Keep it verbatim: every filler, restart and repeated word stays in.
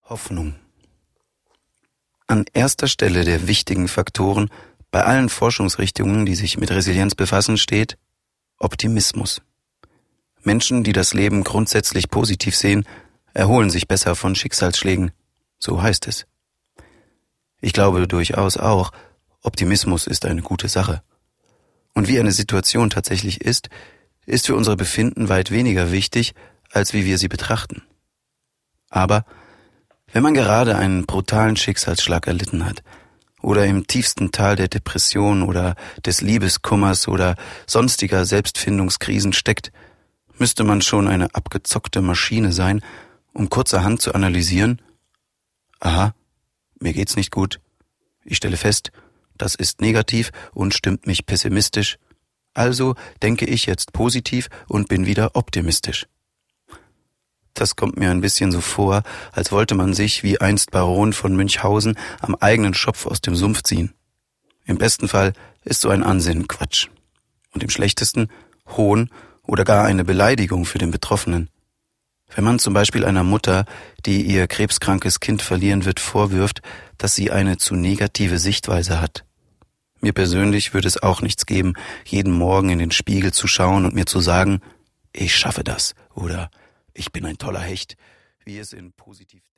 Hoffnung. An erster Stelle der wichtigen Faktoren bei allen Forschungsrichtungen, die sich mit Resilienz befassen, steht Optimismus. Menschen, die das Leben grundsätzlich positiv sehen, erholen sich besser von Schicksalsschlägen, so heißt es. Ich glaube durchaus auch, Optimismus ist eine gute Sache. Und wie eine Situation tatsächlich ist, ist für unser Befinden weit weniger wichtig, als wie wir sie betrachten. Aber wenn man gerade einen brutalen Schicksalsschlag erlitten hat oder im tiefsten Tal der Depression oder des Liebeskummers oder sonstiger Selbstfindungskrisen steckt, müsste man schon eine abgezockte Maschine sein, um kurzerhand zu analysieren: Aha, mir geht's nicht gut. Ich stelle fest, das ist negativ und stimmt mich pessimistisch. Also denke ich jetzt positiv und bin wieder optimistisch. Das kommt mir ein bisschen so vor, als wollte man sich, wie einst Baron von Münchhausen, am eigenen Schopf aus dem Sumpf ziehen. Im besten Fall ist so ein Ansinnen Quatsch. Und im schlechtesten Hohn oder gar eine Beleidigung für den Betroffenen. Wenn man zum Beispiel einer Mutter, die ihr krebskrankes Kind verlieren wird, vorwirft, dass sie eine zu negative Sichtweise hat. Mir persönlich würde es auch nichts geben, jeden Morgen in den Spiegel zu schauen und mir zu sagen, ich schaffe das oder ich bin ein toller Hecht, wie es in positiv